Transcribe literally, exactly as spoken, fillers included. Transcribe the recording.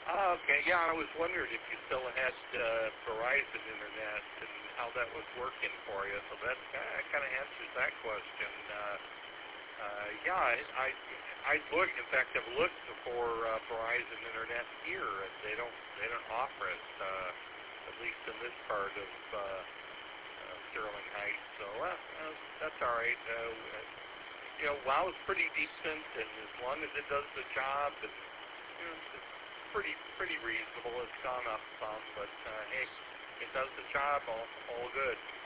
Oh, okay. Yeah, I was wondering if you still had uh, Verizon Internet and how that was working for you. So that kind of answers that question. Uh, uh, yeah, I, I I look. In fact, I've looked for uh, Verizon Internet here, and they don't they don't offer it, uh, at least in this part of uh, uh, Sterling Heights. So uh, uh, that's all right. Uh, you know, WOW's pretty decent, and as long as it does the job, and you know, it's pretty pretty reasonable. It's gone up some, but uh, hey, it does the job. All all good.